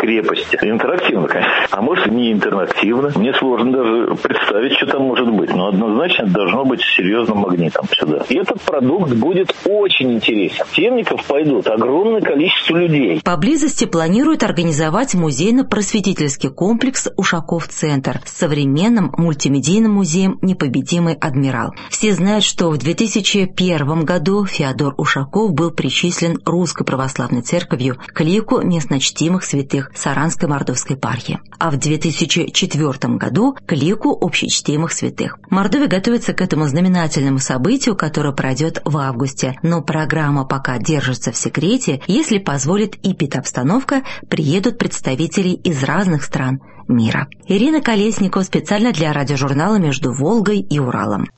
крепости. Интерактивно, конечно. А может, не интерактивно. Мне сложно даже представить, что там может быть. Но однозначно должно быть серьезным магнитом сюда. И этот продукт будет очень интересен. Темников пойдут огромное количество людей. Поблизости планируют организовать музейно-просветительский комплекс «Ушаков-центр» с современным мультимедийным музеем «Непобедимый адмирал». Все знают, что в две тысячи первом году Феодор Ушаков был причислен Русской Православной Церковью к лику местночтимых святых Саранской Мордовской епархии, а в две тысячи четвёртом году к лику общечтимых святых. Мордовия готовится к этому знаменательному событию, которое пройдет в августе, но программа пока держится в секрете. Если позволит эпидобстановка, приедут представители из разных стран мира. Ирина Колесникова специально для радиожурнала «Между Волгой и Уралом».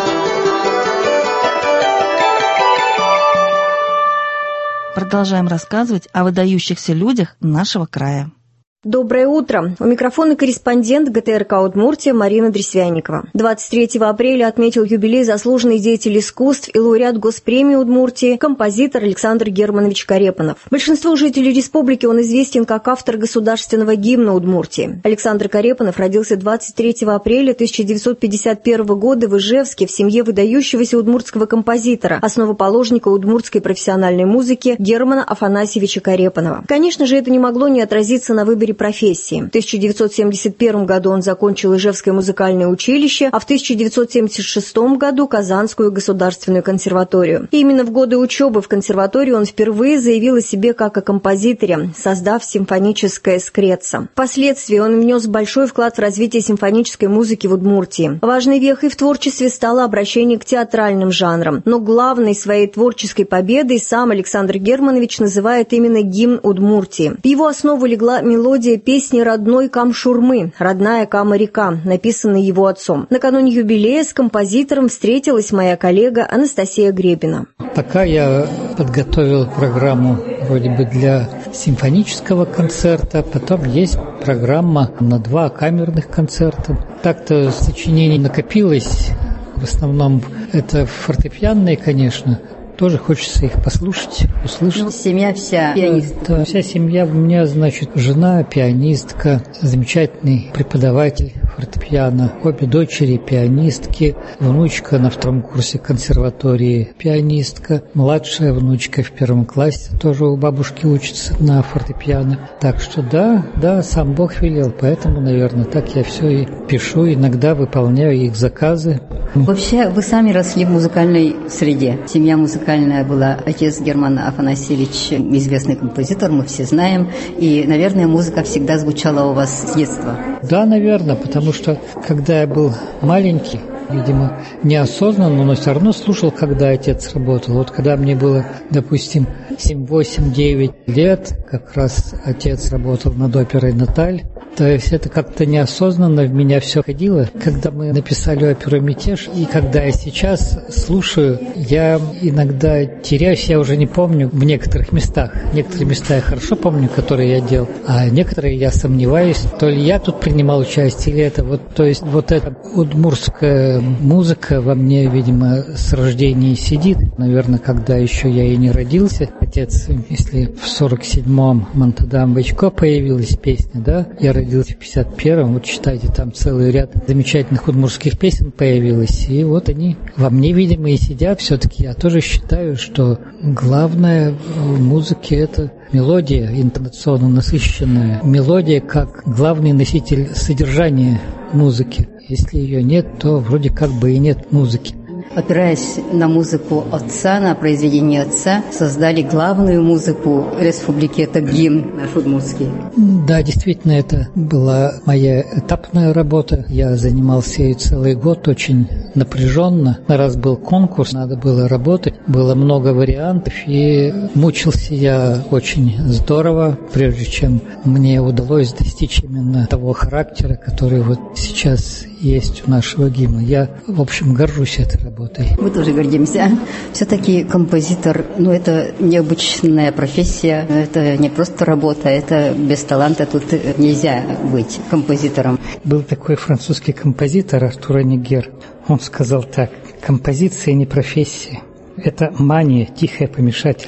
Продолжаем рассказывать о выдающихся людях нашего края. Доброе утро. У микрофона корреспондент ГТРК «Удмуртия» Марина Дресвянникова. двадцать третьего апреля отметил юбилей заслуженный деятель искусств и лауреат Госпремии Удмуртии, композитор Александр Германович Карепанов. Большинству жителей республики он известен как автор государственного гимна Удмуртии. Александр Карепанов родился двадцать третьего апреля тысяча девятьсот пятьдесят первого года в Ижевске в семье выдающегося удмуртского композитора, основоположника удмуртской профессиональной музыки Германа Афанасьевича Карепанова. Конечно же, это не могло не отразиться на выборе профессии. В тысяча девятьсот семьдесят первом году он закончил Ижевское музыкальное училище, а в тысяча девятьсот семьдесят шестом году Казанскую государственную консерваторию. И именно в годы учебы в консерватории он впервые заявил о себе как о композиторе, создав симфоническое скреццо. Впоследствии он внес большой вклад в развитие симфонической музыки в Удмуртии. Важной вехой в творчестве стало обращение к театральным жанрам, но главной своей творческой победой сам Александр Германович называет именно гимн Удмуртии. В его основу легла мелодия песни родной Кам-Шурмы «Родная Кама-река», написанной его отцом. Накануне юбилея с композитором встретилась моя коллега Анастасия Гребина. Пока я подготовил программу вроде бы для симфонического концерта, потом есть программа на два камерных концерта. Так-то сочинений накопилось, в основном это фортепианные, конечно. Тоже хочется их послушать, услышать. Ну, семья вся пианист. Да, вся семья у меня, значит, жена пианистка, замечательный преподаватель фортепиано, обе дочери пианистки, внучка на втором курсе консерватории пианистка, младшая внучка в первом классе тоже у бабушки учится на фортепиано. Так что да, да, сам Бог велел, поэтому, наверное, так я все и пишу, иногда выполняю их заказы. Вообще, вы сами росли в музыкальной среде. Семья музыкальная была. Отец Герман Афанасьевич, известный композитор, мы все знаем. И, наверное, музыка всегда звучала у вас с детства. Да, наверное, потому что, когда я был маленький, видимо, неосознанно, но все равно слушал, когда отец работал. Вот когда мне было, допустим, семь, восемь, девять лет, как раз отец работал над оперой «Наталь». То есть это как-то неосознанно в меня все ходило. Когда мы написали оперу «Мятеж», и когда я сейчас слушаю, я иногда теряюсь, я уже не помню в некоторых местах. Некоторые места я хорошо помню, которые я делал, а некоторые я сомневаюсь, то ли я тут принимал участие, или это вот, то есть вот эта удмуртская музыка во мне, видимо, с рождения сидит. Наверное, когда еще я и не родился, отец, если в сорок седьмом «Монтадам Бычко» появилась песня, да, я родился в пятьдесят первом, вот считайте, там целый ряд замечательных удмуртских песен появилось, и вот они во мне, видимо, и сидят. Все-таки я тоже считаю, что главное в музыке — это мелодия, интонационно насыщенная. Мелодия как главный носитель содержания музыки. Если ее нет, то вроде как бы и нет музыки. Опираясь на музыку отца, на произведение отца, создали главную музыку республики, это гимн наш удмуртский. Да, действительно, это была моя этапная работа. Я занимался ей целый год, очень напряженно. Раз был конкурс, надо было работать, было много вариантов, и мучился я очень здорово, прежде чем мне удалось достичь именно того характера, который вот сейчас есть у нашего гимна. Я, в общем, горжусь этой работой. Мы тоже гордимся. Все-таки композитор, ну, это необычная профессия, это не просто работа, это без таланта тут нельзя быть композитором. Был такой французский композитор Артур Анигер. Он сказал так: композиция не профессия, это мания, тихое помешательство.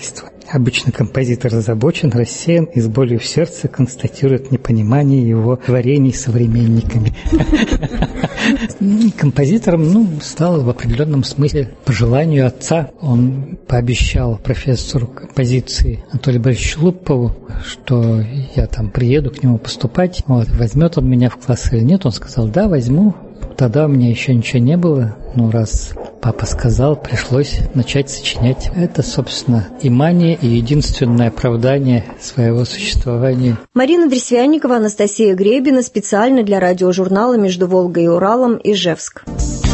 Обычно композитор озабочен, рассеян и с болью в сердце констатирует непонимание его творений современниками. Композитором, ну, стал в определенном смысле по желанию отца. Он пообещал профессору композиции Анатолию Борисовичу Лупову, что я там приеду к нему поступать, вот, возьмет он меня в класс или нет. Он сказал: да, возьму. Тогда у меня еще ничего не было, но раз папа сказал, пришлось начать сочинять. Это, собственно, и мания, и единственное оправдание своего существования. Марина Дресвянникова, Анастасия Гребина специально для радиожурнала «Между Волгой и Уралом», Ижевск.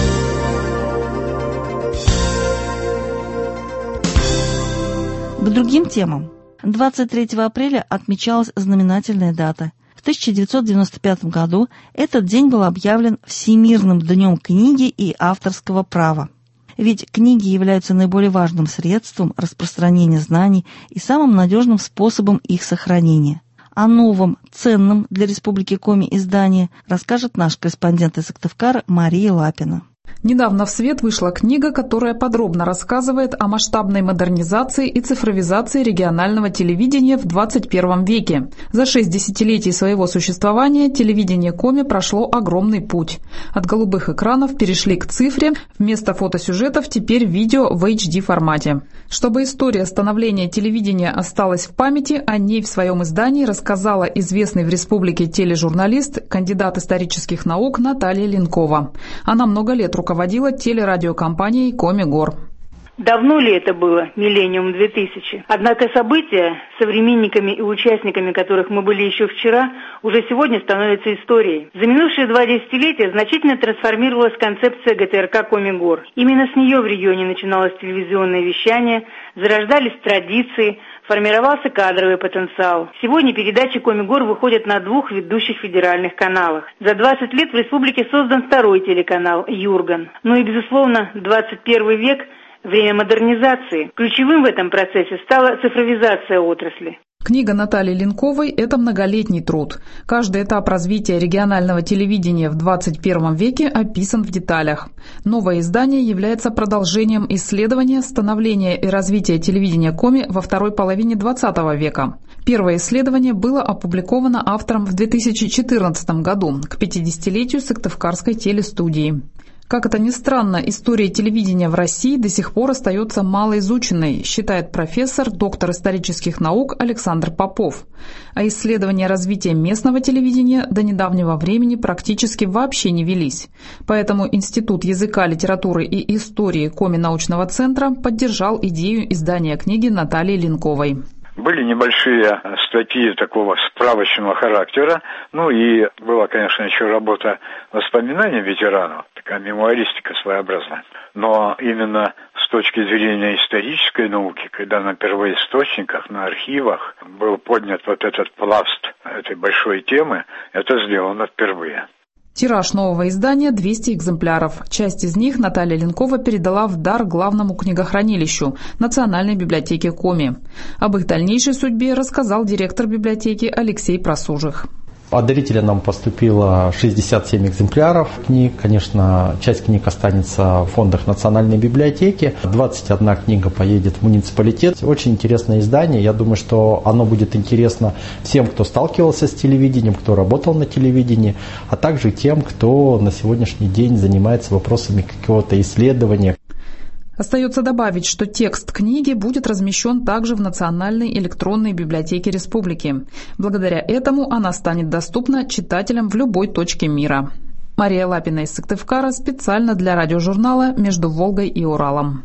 К другим темам. двадцать третьего апреля отмечалась знаменательная дата. В тысяча девятьсот девяносто пятом году этот день был объявлен Всемирным днем книги и авторского права. Ведь книги являются наиболее важным средством распространения знаний и самым надежным способом их сохранения. О новом, ценном для Республики Коми издании расскажет наш корреспондент из Сыктывкара Мария Лапина. Недавно в свет вышла книга, которая подробно рассказывает о масштабной модернизации и цифровизации регионального телевидения в двадцать первом веке. За шесть десятилетий своего существования телевидение Коми прошло огромный путь. От голубых экранов перешли к цифре, вместо фотосюжетов теперь видео в эйч ди формате. Чтобы история становления телевидения осталась в памяти, о ней в своем издании рассказала известный в республике тележурналист, кандидат исторических наук Наталья Линкова. Она много лет руководила телерадиокомпанией «Коми-Гор». Давно ли это было, миллениум две тысячи? Однако события, современниками и участниками которых мы были еще вчера, уже сегодня становятся историей. За минувшие два десятилетия значительно трансформировалась концепция гэ тэ эр ка «Коми-Гор». Именно с нее в регионе начиналось телевизионное вещание, зарождались традиции, формировался кадровый потенциал. Сегодня передачи «Коми-Гор» выходят на двух ведущих федеральных каналах. За двадцать лет в республике создан второй телеканал «Юрган». Ну и, безусловно, двадцать первый век – время модернизации. Ключевым в этом процессе стала цифровизация отрасли. Книга Натальи Линковой – это многолетний труд. Каждый этап развития регионального телевидения в двадцать первом веке описан в деталях. Новое издание является продолжением исследования становления и развития телевидения Коми во второй половине двадцатого века. Первое исследование было опубликовано автором в две тысячи четырнадцатом году, к пятидесятилетию Сыктывкарской телестудии. Как это ни странно, история телевидения в России до сих пор остается малоизученной, считает профессор, доктор исторических наук Александр Попов. А исследования развития местного телевидения до недавнего времени практически вообще не велись. Поэтому Институт языка, литературы и истории Коми научного центра поддержал идею издания книги Натальи Линковой. Были небольшие статьи такого справочного характера, ну и была, конечно, еще работа воспоминаний ветеранов, такая мемуаристика своеобразная. Но именно с точки зрения исторической науки, когда на первоисточниках, на архивах был поднят вот этот пласт этой большой темы, это сделано впервые. Тираж нового издания – двести экземпляров. Часть из них Наталья Линкова передала в дар главному книгохранилищу – Национальной библиотеке Коми. Об их дальнейшей судьбе рассказал директор библиотеки Алексей Просужих. От дарителя нам поступило шестьдесят семь экземпляров книг. Конечно, часть книг останется в фондах Национальной библиотеки. двадцать одна книга поедет в муниципалитет. Очень интересное издание. Я думаю, что оно будет интересно всем, кто сталкивался с телевидением, кто работал на телевидении, а также тем, кто на сегодняшний день занимается вопросами какого-то исследования. Остается добавить, что текст книги будет размещен также в Национальной электронной библиотеке республики. Благодаря этому она станет доступна читателям в любой точке мира. Мария Лапина из Сыктывкара специально для радиожурнала «Между Волгой и Уралом».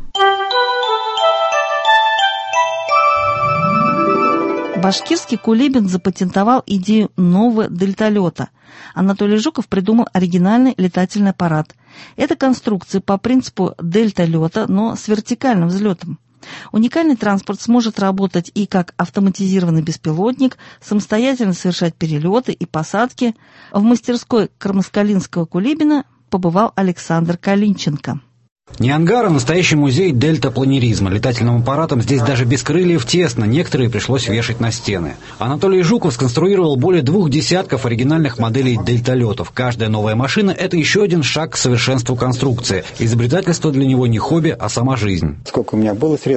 Башкирский Кулибин запатентовал идею нового дельталета. Анатолий Жуков придумал оригинальный летательный аппарат. Это конструкция по принципу дельталета, но с вертикальным взлетом. Уникальный транспорт сможет работать и как автоматизированный беспилотник, самостоятельно совершать перелеты и посадки. В мастерской Кармаскалинского Кулибина побывал Александр Калинченко. Не ангар, а настоящий музей дельтапланеризма. Летательным аппаратам здесь даже без крыльев тесно, некоторые пришлось вешать на стены. Анатолий Жуков сконструировал более двух десятков оригинальных моделей дельталетов. Каждая новая машина – это еще один шаг к совершенству конструкции. Изобретательство для него не хобби, а сама жизнь. Сколько у меня было средств,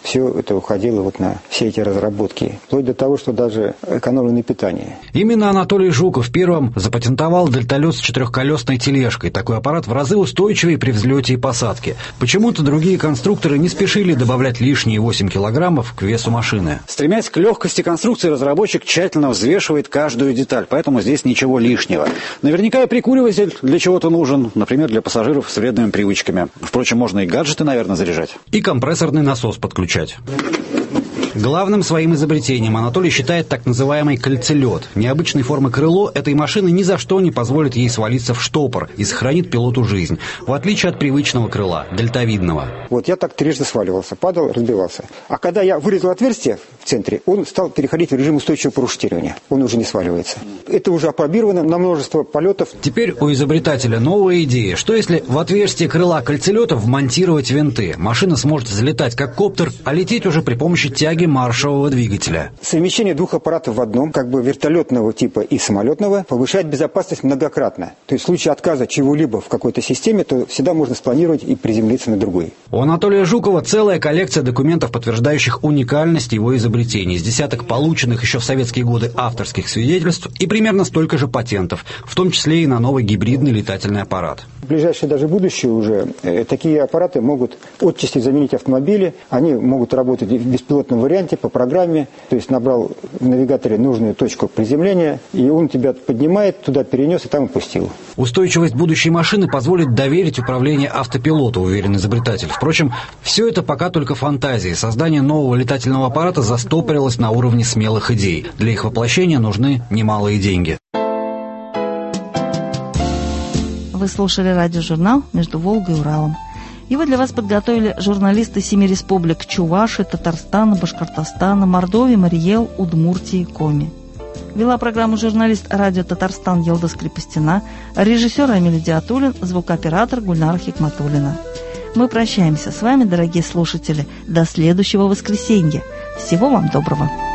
все это уходило вот на все эти разработки. Вплоть до того, что даже экономили на питании. Именно Анатолий Жуков первым запатентовал дельталет с четырехколесной тележкой. Такой аппарат в разы устойчивее при взлете и посадке. Почему-то другие конструкторы не спешили добавлять лишние восемь килограммов к весу машины. Стремясь к легкости конструкции, разработчик тщательно взвешивает каждую деталь, поэтому здесь ничего лишнего. Наверняка и прикуриватель для чего-то нужен, например, для пассажиров с вредными привычками. Впрочем, можно и гаджеты, наверное, заряжать. И компрессорный насос подключать. Главным своим изобретением Анатолий считает так называемый кольцелет. Необычной формы крыло этой машины ни за что не позволит ей свалиться в штопор и сохранит пилоту жизнь, в отличие от привычного крыла, дельтовидного. Вот я так трижды сваливался, падал, разбивался. А когда я вырезал отверстие в центре, он стал переходить в режим устойчивого парашютирования. Он уже не сваливается. Это уже опробировано на множество полетов. Теперь у изобретателя новая идея. Что если в отверстие крыла кольцелета вмонтировать винты? Машина сможет взлетать как коптер, а лететь уже при помощи тяги маршевого двигателя. Совмещение двух аппаратов в одном, как бы вертолетного типа и самолетного, повышает безопасность многократно. То есть в случае отказа чего-либо в какой-то системе, то всегда можно спланировать и приземлиться на другой. У Анатолия Жукова целая коллекция документов, подтверждающих уникальность его изобретений. С десяток полученных еще в советские годы авторских свидетельств и примерно столько же патентов, в том числе и на новый гибридный летательный аппарат. В ближайшее даже будущее уже э, такие аппараты могут отчасти заменить автомобили. Они могут работать в беспилотном варианте по программе. То есть набрал в навигаторе нужную точку приземления, и он тебя поднимает, туда перенес и там опустил. Устойчивость будущей машины позволит доверить управление автопилоту, уверен изобретатель. Впрочем, все это пока только фантазии. Создание нового летательного аппарата застопорилось на уровне смелых идей. Для их воплощения нужны немалые деньги. Вы слушали радиожурнал «Между Волгой и Уралом». Его для вас подготовили журналисты семи республик Чувашии, Татарстана, Башкортостана, Мордовии, Марий-Эл, Удмуртии, Коми. Вела программу журналист радио «Татарстан» Елда Скрипостина, режиссер Амиль Диатуллин, звукооператор Гульнара Хикматуллина. Мы прощаемся с вами, дорогие слушатели, до следующего воскресенья. Всего вам доброго.